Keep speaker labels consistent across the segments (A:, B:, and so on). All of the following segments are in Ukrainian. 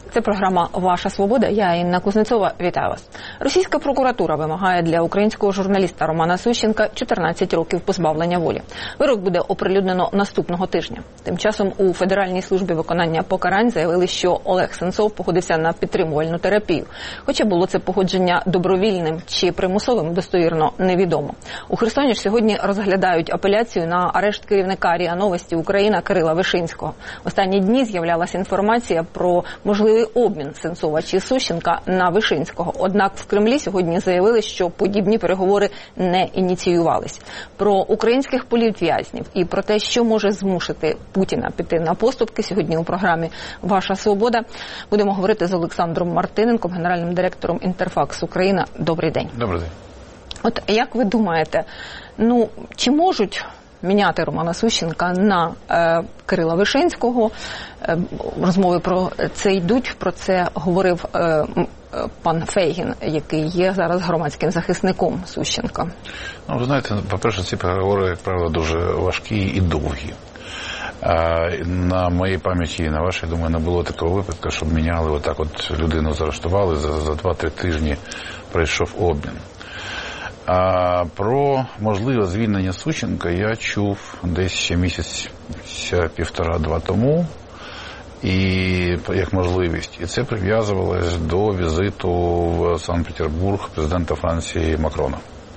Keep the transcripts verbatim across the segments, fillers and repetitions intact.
A: Це програма «Ваша свобода». Я Інна Кузнецова. Вітаю вас. Російська прокуратура вимагає для українського журналіста Романа Сущенка чотирнадцять років позбавлення волі. Вирок буде оприлюднено наступного тижня. Тим часом у Федеральній службі виконання покарань заявили, що Олег Сенцов погодився на підтримувальну терапію. Хоча було це погодження добровільним чи примусовим, достовірно невідомо. У Херсоні ж сьогодні розглядають апеляцію на арешт керівника РІА Новості Україна Кирила Вишинського. В останні дні з'являлася інформація про можливий обмін Сенцова чи Сущенка на Вишинського. Однак в Кремлі сьогодні заявили, що подібні переговори не ініціювались. Про українських політв'язнів і про те, що може змусити Путіна піти на поступки, сьогодні у програмі «Ваша свобода» будемо говорити з Олександром Мартиненком, генеральним директором «Інтерфакс Україна». Добрий день.
B: Добрий день.
A: От як ви думаєте, ну чи можуть міняти Романа Сущенка на е, Кирила Вишинського? Е, розмови про це йдуть, про це говорив е, е, пан Фейгін, який є зараз громадським захисником Сущенка.
B: Ну, ви знаєте, по-перше, ці переговори, як правило, дуже важкі і довгі. А на моїй пам'яті і на вашій, я думаю, не було такого випадку, щоб міняли отак от людину, заарештували, за, за два-три тижні пройшов обмін. А про можливе звільнення Сущенка я чув десь ще місяць, півтора-два тому, і як можливість. І це прив'язувалось до візиту в Санкт-Петербург президента Франції Макрона.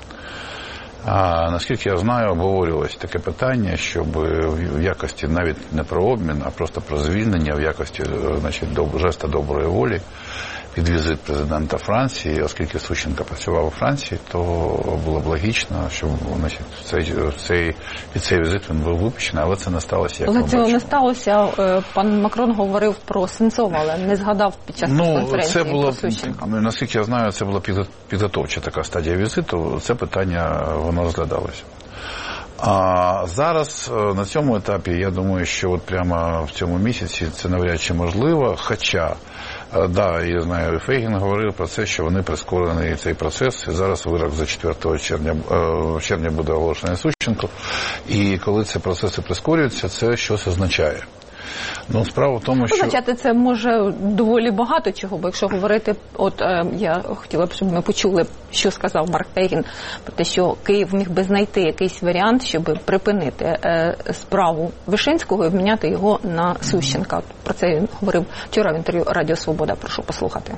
B: А наскільки я знаю, обговорювалось таке питання, щоб в якості навіть не про обмін, а просто про звільнення, в якості, значить, жеста доброї волі під візит президента Франції, оскільки Сущенко працював у Франції, то було б логічно, щоб, значить, цей, цей, під цей візит він був випущений, але це не сталося, як
A: але
B: ми
A: цього
B: бачимо.
A: не сталося. Пан Макрон говорив про Сенцова, але не згадав під час
B: ну,
A: конференції
B: це було,
A: про Сущенка.
B: Наскільки я знаю, це була підготовча така стадія візиту, це питання, воно розглядалося. А зараз на цьому етапі, я думаю, що от прямо в цьому місяці це навряд чи можливо, хоча, да, я знаю, Фейгін говорив про це, що вони прискорені цей процес, і зараз вирок за четвертого червня, червня буде оголошений Сущенку, і коли ці процеси прискорюються, це щось означає. Ну, справа в тому, що...
A: Означати це може доволі багато чого, бо якщо говорити, от е, я хотіла б, щоб ми почули, що сказав Марк Фейгін, про те, що Київ міг би знайти якийсь варіант, щоб припинити е, справу Вишинського і обміняти його на Сущенка. Про це він говорив вчора в інтерв'ю Радіо Свобода. Прошу послухати.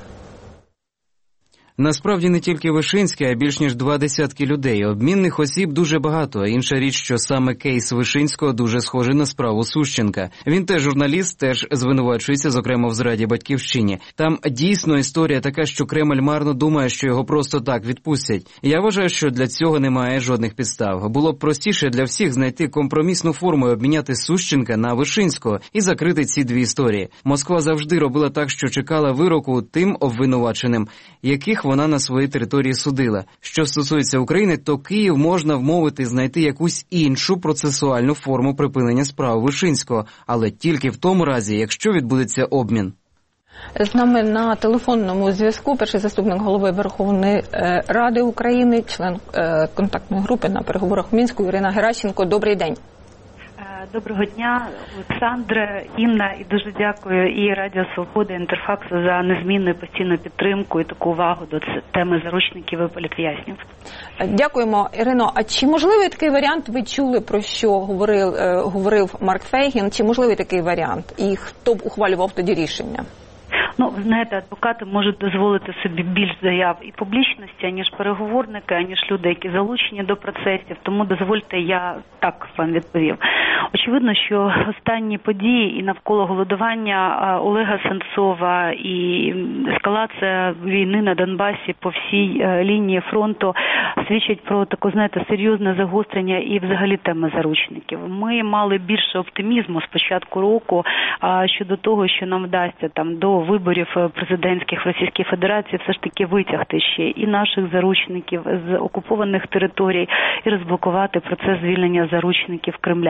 C: Насправді не тільки Вишинський, а більш ніж два десятки людей. Обмінних осіб дуже багато. Інша річ, що саме кейс Вишинського дуже схожий на справу Сущенка. Він теж журналіст, теж звинувачується, зокрема, в зраді батьківщині. Там дійсно історія така, що Кремль марно думає, що його просто так відпустять. Я вважаю, що для цього немає жодних підстав. Було б простіше для всіх знайти компромісну форму і обміняти Сущенка на Вишинського і закрити ці дві історії. Москва завжди робила так, що чекала вироку тим обвинуваченим, яких вона на своїй території судила. Що стосується України, то Київ можна вмовити знайти якусь іншу процесуальну форму припинення справ Вишинського, але тільки в тому разі, якщо відбудеться обмін.
A: З нами на телефонному зв'язку перший заступник голови Верховної Ради України, член контактної групи на переговорах в Мінську Ірина Геращенко. Добрий день.
D: Доброго дня, Олександре, Інна, і дуже дякую і Радіо Свобода, і Інтерфаксу за незмінну і постійну підтримку і таку увагу до теми заручників і політв'язнів.
A: Дякуємо, Ірино. А чи можливий такий варіант, ви чули, про що говорив, говорив Марк Фейгін, чи можливий такий варіант? І хто б ухвалював тоді рішення?
D: Ну, ви знаєте, адвокати можуть дозволити собі більш заяв і публічності, аніж переговорники, аніж люди, які залучені до процесів. Тому дозвольте, я так вам відповів. Очевидно, що останні події і навколо голодування Олега Сенцова і ескалація війни на Донбасі по всій лінії фронту свідчать про таке, знаєте, серйозне загострення і взагалі теми заручників. Ми мали більше оптимізму з початку року щодо того, що нам вдасться там до виборів президентських в Російській Федерації все ж таки витягти ще і наших заручників з окупованих територій і розблокувати процес звільнення заручників Кремля, політв'язнів.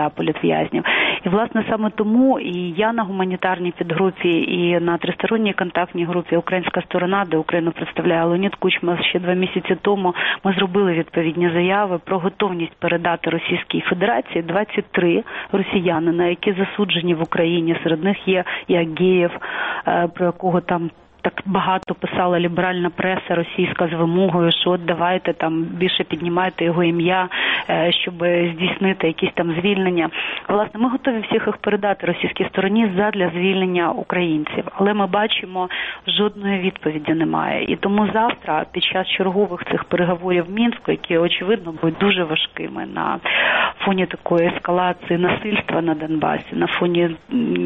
D: в'язнів. І, власне, саме тому і я на гуманітарній підгрупі, і на тристоронній контактній групі «Українська сторона», де Україну представляє Леонід Кучма ще два місяці тому, ми зробили відповідні заяви про готовність передати Російській Федерації двадцять три росіянина, які засуджені в Україні. Серед них є і Агеєв, про якого там так багато писала ліберальна преса російська з вимогою, що от давайте там більше піднімайте його ім'я, щоб здійснити якісь там звільнення. Власне, ми готові всіх їх передати російській стороні задля звільнення українців. Але ми бачимо, жодної відповіді немає. І тому завтра, під час чергових цих переговорів в Мінську, які, очевидно, будуть дуже важкими на фоні такої ескалації насильства на Донбасі, на фоні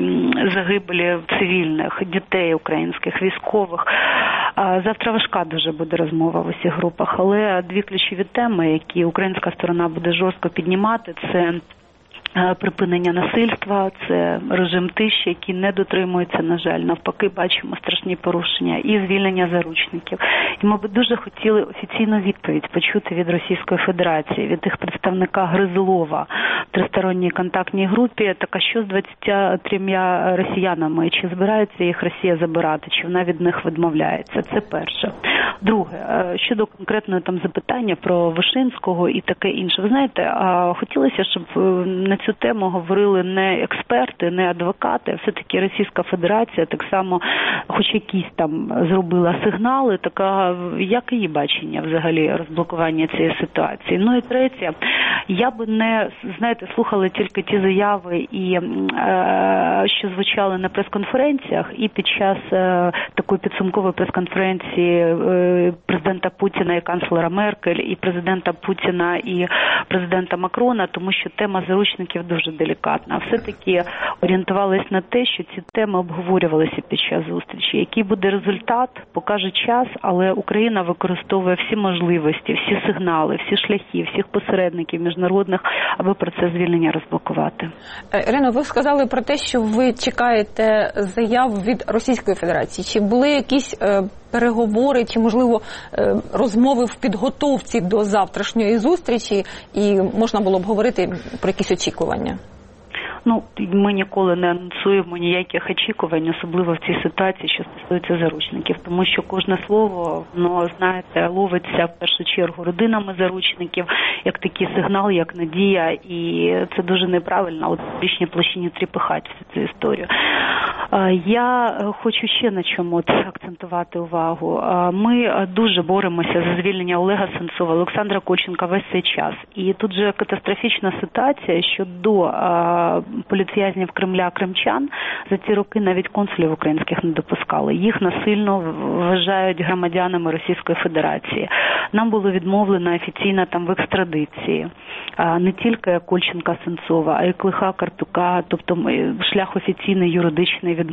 D: загибелі цивільних, дітей українських, військових, завтра важка дуже буде розмова в усіх групах. Але дві ключові теми, які українська сторона буде жорстко піднімати, це припинення насильства, це режим тиші, який не дотримується, на жаль, навпаки, бачимо страшні порушення, і звільнення заручників. І ми б дуже хотіли офіційну відповідь почути від Російської Федерації, від їх представника Гризлова в тристоронній контактній групі, так а що з двадцятьма трьома росіянами, чи збирається їх Росія забирати, чи вона від них відмовляється, це перше. Друге, щодо конкретного там запитання про Вишинського і таке інше. Ви знаєте, хотілося, щоб на цю тему говорили не експерти, не адвокати, а все-таки Російська Федерація так само, хоч якісь там зробила сигнали, така, як її бачення взагалі розблокування цієї ситуації. Ну і третє, я би не, знаєте, слухала тільки ті заяви, і е, що звучали на прес-конференціях, і під час е, такої підсумкової прес-конференції е, президента Путіна і канцлера Меркель, і президента Путіна і президента Макрона, тому що тема заручників дуже делікатна. Все-таки орієнтувалися на те, що ці теми обговорювалися під час зустрічі. Який буде результат, покаже час, але Україна використовує всі можливості, всі сигнали, всі шляхи, всіх посередників міжнародних, аби процес звільнення розблокувати.
A: Ірино, ви сказали про те, що ви чекаєте заяв від Російської Федерації. Чи були якісь е, переговори, чи, можливо, е, розмови в підготовці до завтрашньої зустрічі, і можна було б говорити про якісь очікування?
D: Ну, ми ніколи не анонсуємо ніяких очікувань, особливо в цій ситуації, що стосується заручників, тому що кожне слово, воно, знаєте, ловиться в першу чергу родинами заручників, як такий сигнал, як надія, і це дуже неправильно, от в публічній площині тріпихати всю цю історію. Я хочу ще на чому акцентувати увагу. Ми дуже боремося за звільнення Олега Сенцова, Олександра Кольченка весь цей час. І тут же катастрофічна ситуація, що до політв'язнів Кремля, кримчан, за ці роки навіть консулів українських не допускали. Їх насильно вважають громадянами Російської Федерації. Нам було відмовлено офіційно там в екстрадиції. Не тільки Кольченка, Сенцова, а й Клиха, Карпюка, тобто шлях офіційний, юридичний відмовлено.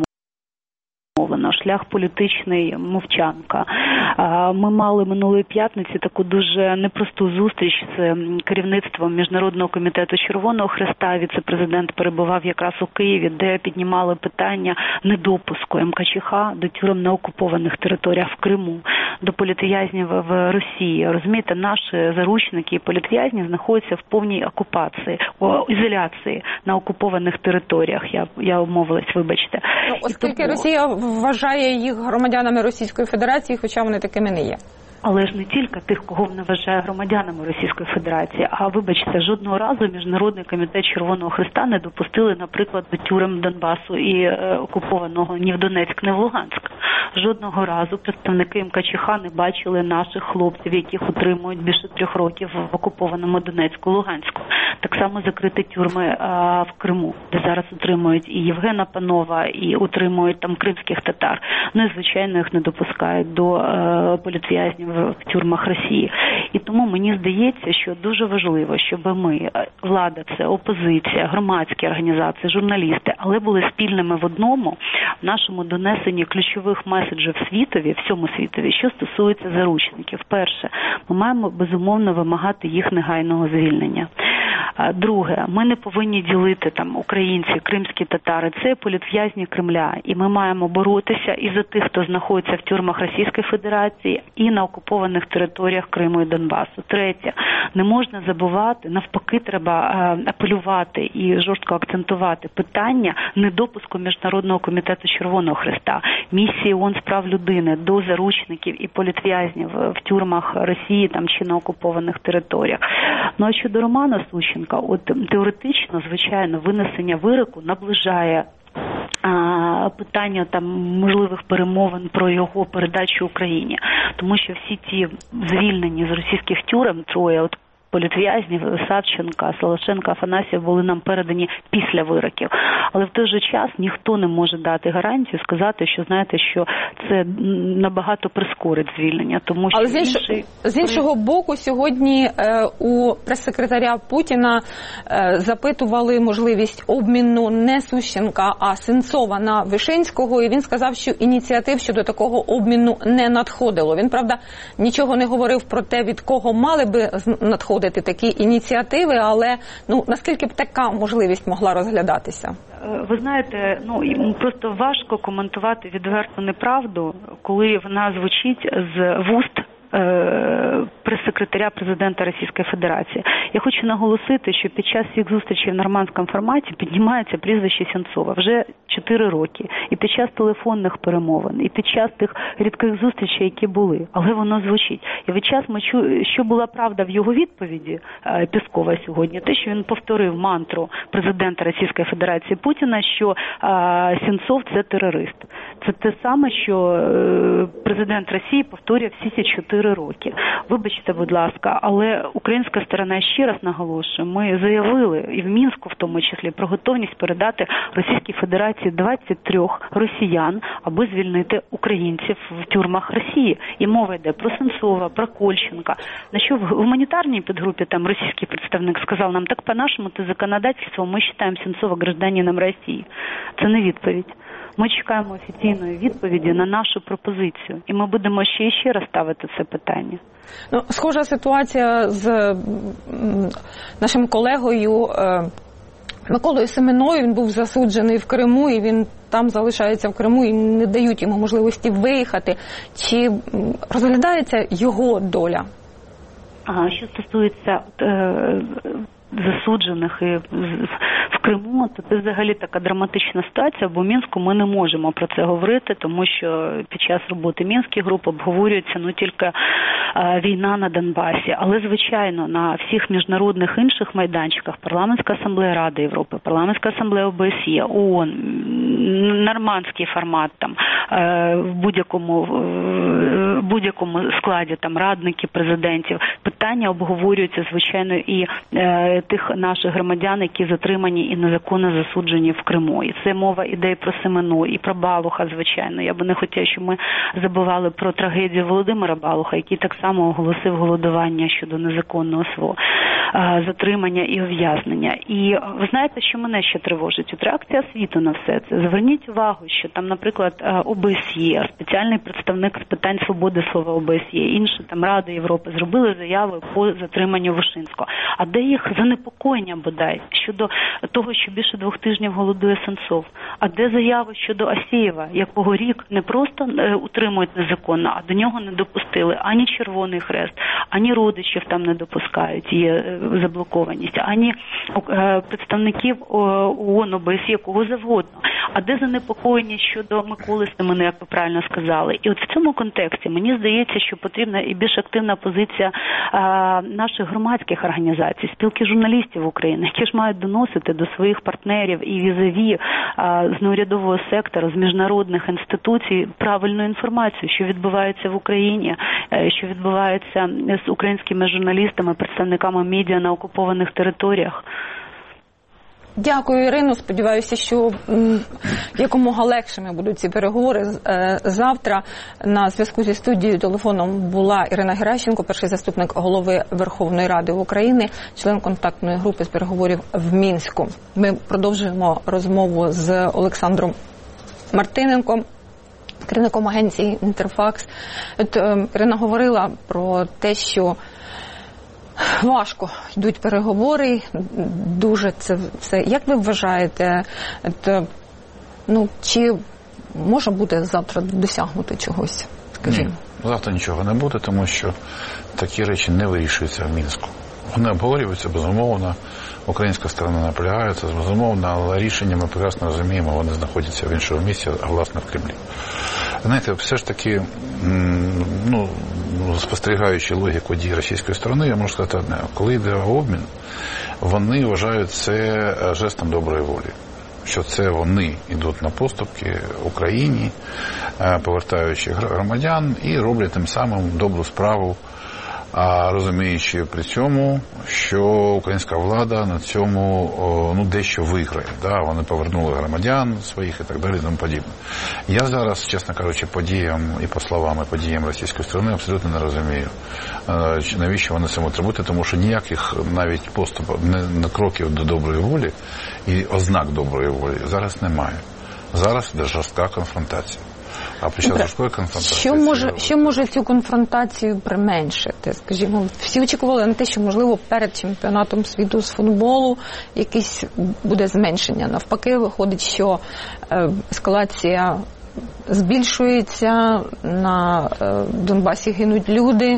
D: Шлях політичний мовчанка. Ми мали минулої п'ятниці таку дуже непросту зустріч з керівництвом Міжнародного комітету Червоного Хреста. Віце-президент перебував якраз у Києві, де піднімали питання недопуску ем ка че ха до тюрем на окупованих територіях в Криму, до політв'язнів в Росії. Розумієте, наші заручники і політв'язні знаходяться в повній окупації, о, ізоляції на окупованих територіях. Я, я умовилась, вибачте.
A: Ну, оскільки тому... Росія вважає їх громадянами Російської Федерації, хоча вони такими не є.
D: Але ж не тільки тих, кого вона вважає громадянами Російської Федерації, а, вибачте, жодного разу Міжнародний комітет Червоного Хреста не допустили, наприклад, до тюрем Донбасу і е, окупованого ні в Донецьк, ні в Луганськ. Жодного разу представники ем ка че ха не бачили наших хлопців, яких утримують більше трьох років в окупованому Донецьку, Луганську. Так само закриті тюрми а, в Криму, де зараз утримують і Євгена Панова, і утримують там кримських татар. Ну і, звичайно, їх не допускають до е, політв'язнів в тюрмах Росії. І тому мені здається, що дуже важливо, щоб ми, влада, це опозиція, громадські організації, журналісти, але були спільними в одному, в нашому донесенні ключових меседжів світові, всьому світові, що стосується заручників. Перше, ми маємо безумовно вимагати їх негайного звільнення. Друге, ми не повинні ділити там українці, кримські татари, це політв'язні Кремля, і ми маємо боротися і за тих, хто знаходиться в тюрмах Російської Федерації, і на окупованих територіях Криму і Донбасу. Третє, не можна забувати, навпаки, треба апелювати і жорстко акцентувати питання недопуску Міжнародного комітету Червоного Хреста, місії ООН з прав людини до заручників і політв'язнів в тюрмах Росії там чи на окупованих територіях. Ну а щодо Романа Сущенка, от теоретично, звичайно, винесення вироку наближає а, питання там можливих перемовин про його передачу Україні, тому що всі ті звільнені з російських тюрем, троє от політв'язнів Савченка, Солошенка, Афанасьєв були нам передані після вироків. Але в той же час ніхто не може дати гарантію, сказати, що, знаєте, що це набагато прискорить звільнення. Тому що
A: Але з, інш...
D: інший...
A: з іншого боку, сьогодні е, у прес-секретаря Путіна е, запитували можливість обміну не Сущенка, а Сенцова на Вишинського, і він сказав, що ініціатив щодо такого обміну не надходило. Він, правда, нічого не говорив про те, від кого мали би надходити такі ініціативи, але ну наскільки б така можливість могла розглядатися?
D: Ви знаєте, ну просто важко коментувати відверту неправду, коли вона звучить з вуст прес-секретаря президента Російської Федерації. Я хочу наголосити, що під час всіх зустрічей в нормандському форматі піднімається прізвище Сенцова вже чотири роки. І під час телефонних перемовин, і під час тих рідких зустрічей, які були. Але воно звучить. І весь час ми чуємо, що була правда в його відповіді Пєскова сьогодні, те, що він повторив мантру президента Російської Федерації Путіна, що а, Сенцов – це терорист. Це те саме, що е, президент Росії повторює всі ці чотири роки. Вибачте, будь ласка, але українська сторона, ще раз наголошую, ми заявили, і в Мінську в тому числі, про готовність передати Російській Федерації двадцять три росіян, аби звільнити українців в тюрмах Росії. І мова йде про Сенцова, про Кольченка. На що в гуманітарній підгрупі там російський представник сказав нам, так по нашому то законодательству ми вважаємо Сенцова гражданином Росії. Це не відповідь. Ми чекаємо офіційної відповіді на нашу пропозицію. І ми будемо ще і ще раз ставити це питання.
A: Ну, схожа ситуація з нашим колегою Миколою Семеною. Він був засуджений в Криму, і він там залишається в Криму, і не дають йому можливості виїхати. Чи розглядається його доля?
D: А, що стосується е, засуджених і в Криму, то це взагалі така драматична ситуація, бо в Мінську ми не можемо про це говорити, тому що під час роботи Мінських груп обговорюється ну тільки а, війна на Донбасі. Але, звичайно, на всіх міжнародних інших майданчиках Парламентська асамблея Ради Європи, Парламентська асамблея ОБСЄ, ООН, нормандський формат там е, в будь-якому в будь-якому складі там радники президентів, питання обговорюються, звичайно, і е, тих наших громадян, які затримані і незаконно засуджені в Криму. І це мова іде і про Семену, і про Балуха, звичайно. Я би не хотіла, щоб ми забували про трагедію Володимира Балуха, який так само оголосив голодування щодо незаконного свого затримання і ув'язнення. І ви знаєте, що мене ще тривожить? От реакція світу на все це. Зверніть увагу, що там, наприклад, ОБСЄ, спеціальний представник з питань свободи слова ОБСЄ, інші там Ради Європи зробили заяви по затриманню Вишинського. А де їх занепокоєння, бодай, щодо того, що більше двох тижнів голодує Сенцов? А де заяви щодо Асєєва, якого рік не просто утримують незаконно, а до нього не допустили ані Червоний Хрест, ані родичів там не допускають, є заблокованість, ані представників ООН, ОБСЄ, кого завгодно. А де занепокоєння щодо Миколи Семени, як ви правильно сказали? І от в цьому контексті мені здається, що потрібна і більш активна позиція а, наших громадських організацій, спілки журналістів України, які ж мають доносити до своїх партнерів і візаві а, з неурядового сектору, з міжнародних інституцій правильну інформацію, що відбувається в Україні, що відбувається з українськими журналістами, представниками медіа на окупованих територіях.
A: Дякую, Ірино. Сподіваюся, що якомога легшими будуть ці переговори. Завтра на зв'язку зі студією телефоном була Ірина Геращенко, перший заступник голови Верховної Ради України, член контактної групи з переговорів в Мінську. Ми продовжуємо розмову з Олександром Мартиненком, керівником агенції «Інтерфакс». От Ірина говорила про те, що Важко йдуть переговори, дуже це все. Як ви вважаєте, це, ну, чи може бути завтра досягнути чогось, скажімо?
B: Ні, завтра нічого не буде, тому що такі речі не вирішуються в Мінську. Вони обговорюються, безумовно, українська сторона наполягається, безумовно, але рішення ми прекрасно розуміємо, вони знаходяться в іншому місці, а власне в Кремлі. Знаєте, все ж таки, ну, спостерігаючи логіку дій російської сторони, я можу сказати одне. Коли йде обмін, вони вважають це жестом доброї волі. Що це вони йдуть на поступки Україні, повертаючи громадян і роблять тим самим добру справу, розуміючи при цьому, що українська влада на цьому, ну, дещо виграє. Да? Вони повернули громадян своїх і так далі, і тому подібне. Я зараз, чесно кажучи, по діям і по словам, і по діям російської сторони абсолютно не розумію, навіщо вони цьому требують, тому що ніяких навіть поступів, не кроків до доброї волі і ознак доброї волі зараз немає. Зараз йде жорстка конфронтація. А під час жорсткої конфронтації...
A: Що може, що може цю конфронтацію применшити? Скажімо, всі очікували на те, що, можливо, перед чемпіонатом світу з футболу якесь буде зменшення. Навпаки, виходить, що е, ескалація збільшується, на е, Донбасі гинуть люди,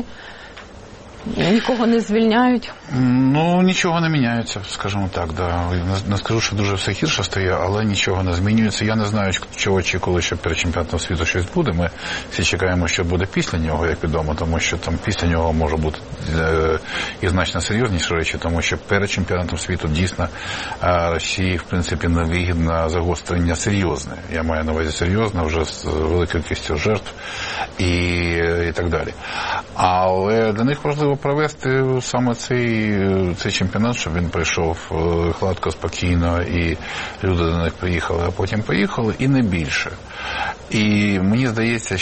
A: нікого не звільняють?
B: Ну, нічого не міняється, скажімо так, да. Не скажу, що дуже все гірше стає, але нічого не змінюється. Я не знаю, чого очікували, що перед чемпіонатом світу щось буде. Ми всі чекаємо, що буде після нього, як відомо, тому що там після нього може бути е, і значно серйозніші речі, тому що перед чемпіонатом світу дійсно е, Росії, в принципі, невигідне загострення серйозне. Я маю на увазі серйозне, вже з великою кількістю жертв і, і так далі. Але для них важливо провести саме цей цей чемпіонат, щоб він пройшов гладко, спокійно, і люди до них приїхали, а потім поїхали, і не більше. І мені здається,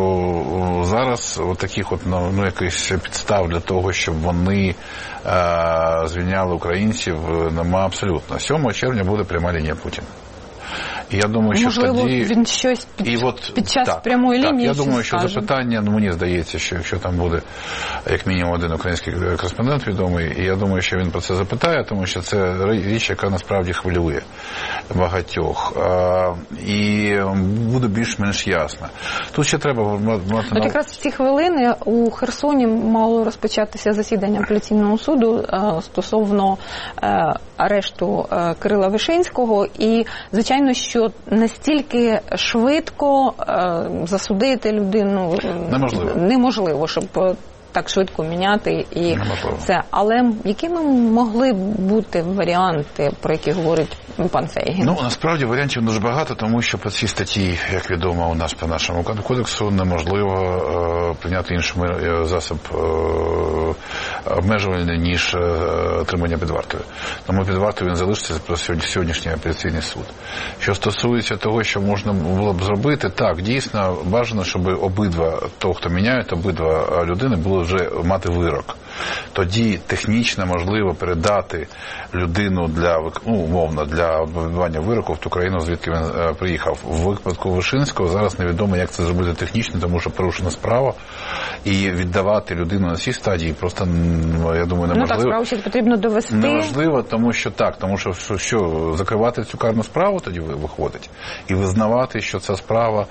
B: що зараз от таких от, ну, якихось підстав для того, щоб вони е, звільняли українців, нема абсолютно. сьомого червня буде пряма лінія Путіна. І я думаю, що
A: можливо,
B: тоді...
A: він щось під,
B: і от,
A: під час
B: так,
A: прямої
B: так,
A: лінії
B: я думаю, що
A: скаже.
B: запитання, ну, мені здається, що якщо там буде як мінімум один український кореспондент відомий, і я думаю, що він про це запитає, тому що це річ, яка насправді хвилює багатьох. А, і буде більш-менш ясно. Тут ще треба мати...
A: От якраз в ці хвилини у Херсоні мало розпочатися засідання апеляційного суду а, стосовно а, арешту а, Кирила Вишинського, і, звичайно, що настільки швидко е, засудити людину
B: неможливо,
A: неможливо, щоб так швидко міняти і неможливо. Це. Але якими могли б бути варіанти, про які говорить пан Фейгін?
B: Ну, насправді варіантів дуже багато, тому що по цій статті, як відомо у нас по нашому кодексу, неможливо е, прийняти інший засіб е, обмежувальний, ніж е, тримання під вартою. Тому під вартою він залишиться про сьогоднішній апеляційний суд. Що стосується того, що можна було б зробити, так, дійсно, бажано, щоб обидва, того, хто міняє, обидва людини були вже мати вирок. Тоді технічно можливо передати людину для, ну, умовно, для вибивання вироку в ту країну, звідки він е, приїхав. В випадку Вишинського зараз невідомо, як це зробити технічно, тому що порушена справа, і віддавати людину на цій стадії просто, я думаю, неможливо.
A: Ну так, справу ще потрібно довести.
B: Неможливо, тому що так, тому що, що, що закривати цю карну справу тоді виходить, і визнавати, що ця справа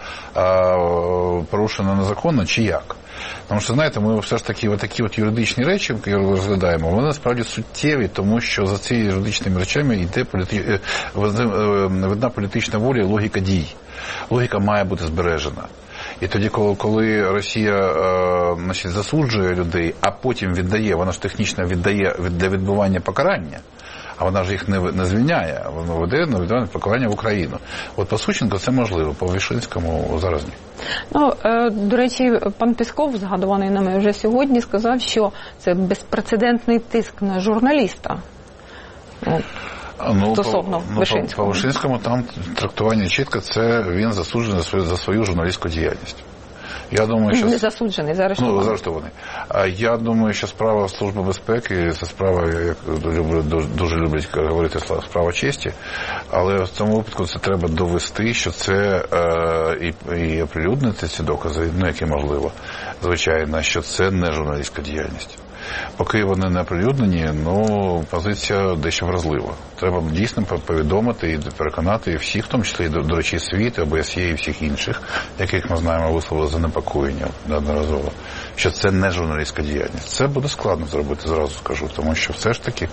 B: е, порушена незаконно, чи як. Тому що, знаєте, ми все ж таки такі от юридичні речі, які розглядаємо, вони насправді суттєві, тому що за цією юридичними речами йде політи... видна політична воля і логіка дій. Логіка має бути збережена. І тоді, коли, коли Росія е, значить, засуджує людей, а потім віддає, вона ж технічно віддає для відбування покарання, а вона ж їх не, не звільняє, вона веде на відбування покарання в Україну. От по Сущенку це можливо, по Вишинському зараз ні.
A: Ну, е, до речі, пан Пісков, згадуваний нами вже сьогодні, сказав, що це безпрецедентний тиск на журналіста. Ну,
B: Ну,
A: стосовно
B: по,
A: Вишинського.
B: Ну, по, по Вишинському там трактування чітко, це він засуджений за свою, за свою журналістську діяльність. Я думаю, що...
A: Не засуджений, заарештований.
B: Ну, заарештований. Я думаю, що справа Служби безпеки, це справа, як дуже, дуже люблять говорити, справа честі, але в цьому випадку це треба довести, що це е, і, і оприлюднити ці докази, ну, які можливо, звичайно, що це не журналістська діяльність. Поки вони не оприлюднені, ну, позиція дещо вразлива. Треба дійсно повідомити і переконати всіх, в тому числі, до, до речі, світ, ОБСЄ і всіх інших, яких ми знаємо, висловили занепокоєння неодноразово, що це не журналістська діяльність. Це буде складно зробити, зразу скажу, тому що все ж таки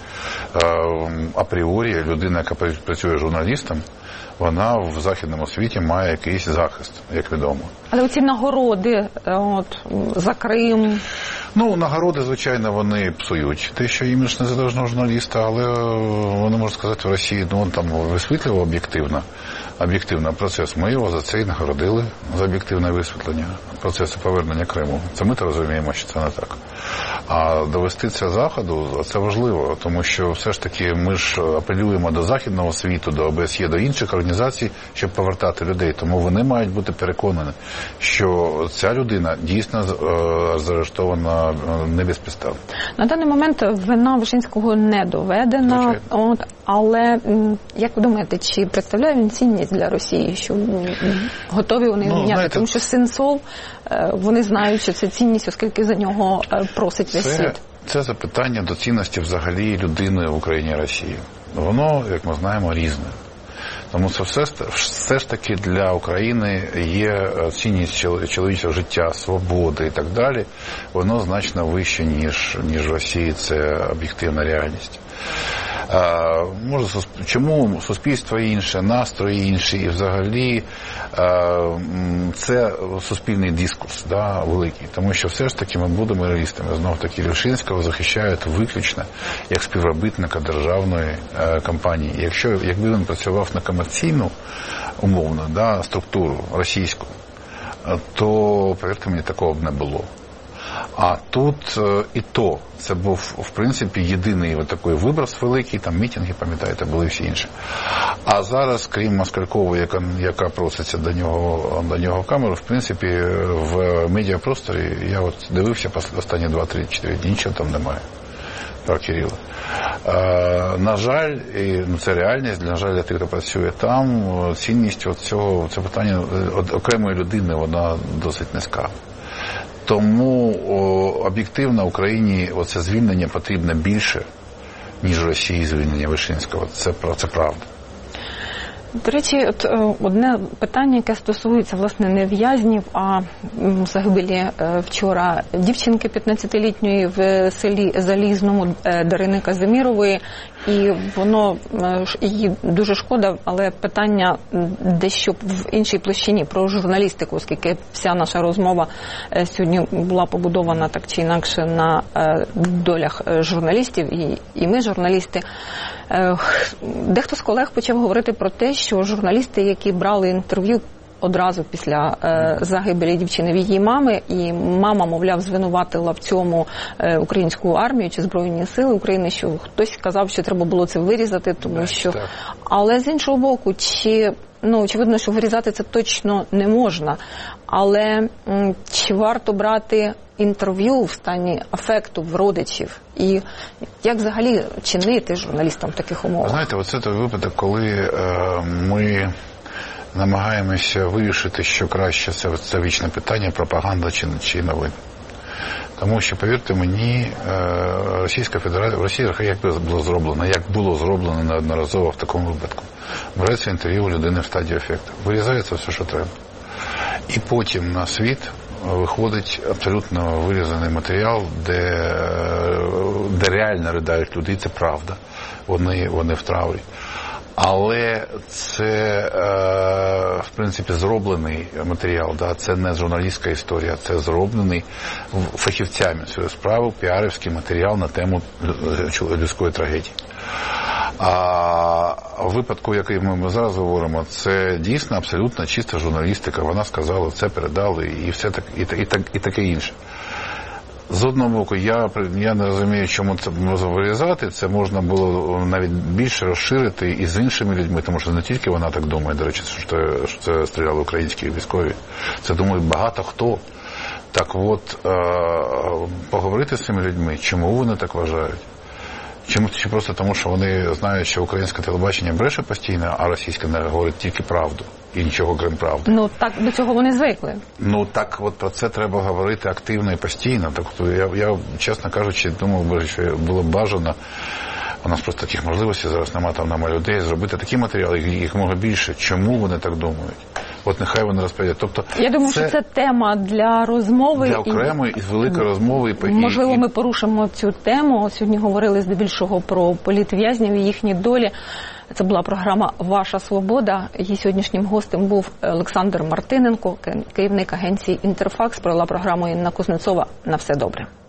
B: апріорі людина, яка працює журналістом, вона в західному світі має якийсь захист, як відомо.
A: Але оці нагороди, от, за Крим...
B: Ну, нагороди, звичайно, вони псують те, що імідж незалежного журналіста, але вони, можна сказати, в Росії, ну, там висвітлював об'єктивно, об'єктивно процес. Ми його за це і нагородили, за об'єктивне висвітлення процесу повернення Криму. Це ми то розуміємо, що це не так. А довести це Заходу, це важливо, тому що все ж таки ми ж апелюємо до західного світу, до ОБСЄ, до інших організацій, щоб повертати людей. Тому вони мають бути переконані, що ця людина дійсно заарештована не без підстав.
A: На даний момент вина Вишинського не доведена, от, але як ви думаєте, чи представляє він цінність для Росії, що готові вони
B: ну,
A: міняти? Тому що Сенцов, вони знають, що це цінність, оскільки за нього просить весь
B: це,
A: світ.
B: Це запитання до цінності взагалі людини в Україні і Росії. Воно, як ми знаємо, різне. Тому це все, все ж таки для України є цінність чоловічого життя, свободи і так далі. Воно значно вище, ніж, ніж в Росії. Це об'єктивна реальність. А, може, чому суспільство інше, настрої інші, і взагалі а, це суспільний дискурс, да, великий. Тому що все ж таки ми будемо реалістами. Знов таки Вишинського захищають виключно як співробітника державної а, компанії. Якщо, якби він працював на комерційну, умовно, да, структуру російську, то, повірте мені, такого б не було. А тут і то, це був, в принципі, єдиний такий виброс великий, там мітинги, пам'ятаєте, були всі інші. А зараз, крім Москалькової, яка, яка проситься до нього, до нього в камеру, в принципі, в медіапросторі, я от дивився останні два-три-чотири дні, нічого там немає. Про Кирила. Е, на жаль, і, ну, це реальність, на жаль, для тих, хто працює там, цінність от цього, це питання от окремої людини, вона досить низька. Тому о, об'єктивно Україні оце звільнення потрібно більше, ніж Росії звільнення Вишинського. Це, це правда.
A: До речі, от одне питання, яке стосується, власне, не в'язнів, а загибелі вчора дівчинки п'ятнадцятилітньої в селі Залізному Дарини Казимірової, і воно, її дуже шкода, але питання дещо в іншій площині, про журналістику, оскільки вся наша розмова сьогодні була побудована так чи інакше на долях журналістів, і, і ми, журналісти. Дехто з колег почав говорити про те, що журналісти, які брали інтерв'ю одразу після е, загибелі дівчини від її мами, і мама, мовляв, звинуватила в цьому е, українську армію чи Збройні сили України, що хтось сказав, що треба було це вирізати, тому що... Але з іншого боку, чи... Ну, очевидно, що вирізати це точно не можна, але м, чи варто брати інтерв'ю в стані афекту в родичів? І як взагалі чинити журналістам в таких умовах?
B: Знаєте, оце той випадок, коли е, ми намагаємося вирішити, що краще, це, це вічне питання, пропаганда чи, чи новини. Тому що, повірте мені, Російська Федерація, Росія, як було зроблено, як було зроблено неодноразово в такому випадку. Береться інтерв'ю у людини в стадії афекту, вирізається все, що треба. І потім на світ виходить абсолютно вирізаний матеріал, де, де реально ридають люди, це правда. Вони, вони в травмі. Але це, в принципі, зроблений матеріал, да? Це не журналістська історія, це зроблений фахівцями цієї справи, піарівський матеріал на тему людської трагедії. А в випадку, який ми зараз говоримо, це дійсно абсолютно чиста журналістика. Вона сказала, це передали і все так, і, і, так, і таке інше. З одного боку, я, я не розумію, чому це можна вирізати, це можна було навіть більше розширити і з іншими людьми, тому що не тільки вона так думає, до речі, що це, що це стріляли українські військові, це думають багато хто. Так от, е, поговорити з цими людьми, чому вони так вважають, Чому? Чи просто тому, що вони знають, що українське телебачення бреше постійно, а російське не говорить тільки правду і нічого крім правди.
A: Ну так до цього вони звикли.
B: Ну так, от про це треба говорити активно і постійно. Тобто я, я чесно кажучи, думав, що було б бажано. У нас просто таких можливостей зараз немає, там немає людей, зробити такі матеріали, їх може більше. Чому вони так думають? От нехай вони розповідають. Тобто,
A: я думаю,
B: це,
A: що це тема для розмови.
B: Для окремої і, і великої розмови. І,
A: можливо,
B: і,
A: ми порушимо цю тему. Сьогодні говорили здебільшого про політв'язнів і їхні долі. Це була програма «Ваша свобода». Її сьогоднішнім гостем був Олександр Мартиненко, керівник агенції «Інтерфакс». Провела програму Інна Кузнецова. На все добре.